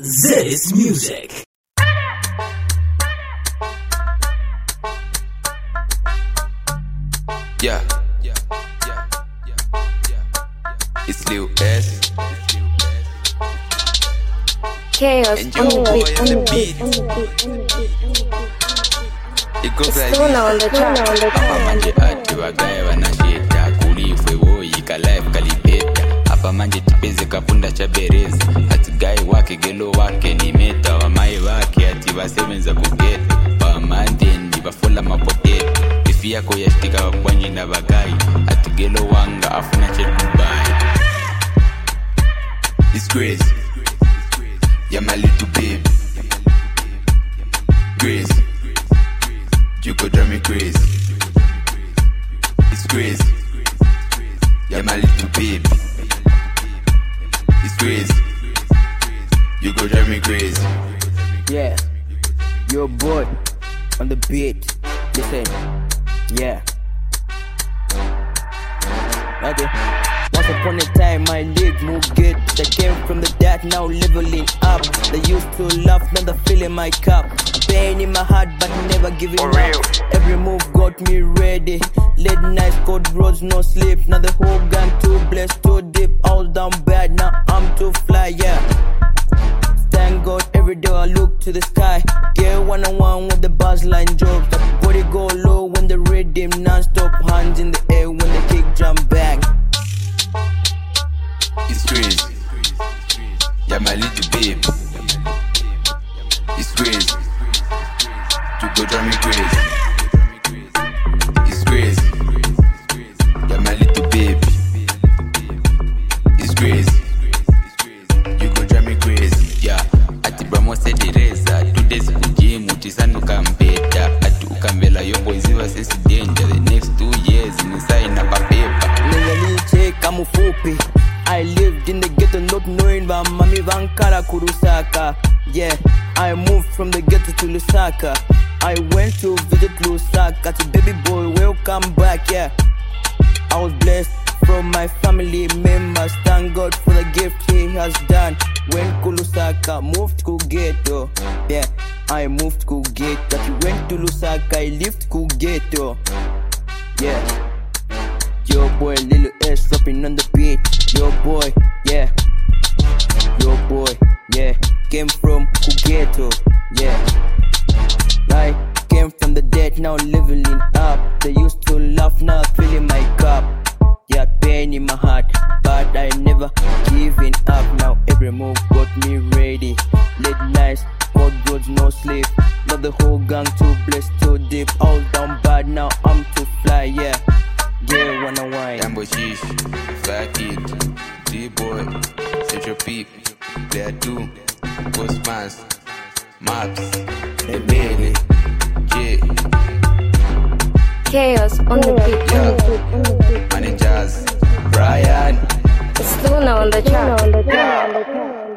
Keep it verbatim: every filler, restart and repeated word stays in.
This music. Yeah, yeah, yeah, yeah, yeah. It's Lil S. Chaos And on your the boy beat, on the on the beat. It goes like Stuna on the track. Hapa manje ati wagaye wanashita kulifwe woyika life kalipeta. Hapa manje tipeze kapunda cha berezi. Ati gaye wake gelo wake ni meta. Wamae wake ati wasevenza kugeta. Wamande ndi bafola mapoketo. Ifi yako yashtika wapwanyi na bagayi. Ati gelo wanga afuna che Dubai. It's crazy. Yeah, my little baby. Crazy. You could drive me crazy. It's crazy. Yeah, my little baby. It's crazy. You could drive me crazy. Yeah, your boy on the beat. Listen, yeah. Okay. Once upon a time, I lived more good. They came from the dead, now leveling up. They used to laugh, now they filling my cup. Pain in my heart, but never giving For up. real. Every move got me ready. Late nights, cold roads, no sleep. Now the whole gang too blessed, too deep. All down bad, now I'm too fly, yeah. Thank God, every day I look to the sky. Get one on one with the buzz line drops. The body go low when the rhythm non-stop. Hands in the air when the kick jump back. It's crazy. Yeah, my little baby. It's crazy. You go drive me crazy. It's crazy. Yeah, my little baby. It's crazy. You go drive me crazy. Yeah. Ati bramo sedireza. Two days kujimu tisanu kampeta. Ati ukambela yombo iziva sesi danger. The next two years inside na papepa. Niliche kama fupi. I lived in the ghetto not knowing about mami vankara kurusaka. Yeah, I moved from the ghetto to Lusaka. I went to visit Lusaka. To baby boy, welcome back, yeah. I was blessed from my family members. Thank God for the gift he has done. Went to Lusaka, moved to ghetto. Yeah, I moved to ghetto. Went to Lusaka, I lived to ghetto. Yeah. Your boy Lil S rapping on the beat. Your boy, yeah. Your boy, yeah. Came from Kugeto, yeah. I came from the dead, now leveling up. They used to laugh, now filling my cup. Yeah, pain in my heart, but I never giving up. Now every move got me ready. Late nights, cold roads, no sleep. Now the whole gang too blessed, too deep. All down bad, now I'm too fly, yeah. Yeah, wanna wine. Dambo Shish, Fat Kid, D-Boy, Central Peep, Player two, Ghost Mask, Maps, Ebele, J, Chaos on the beat, on the beat. Managers, Brian. Stuna on the track.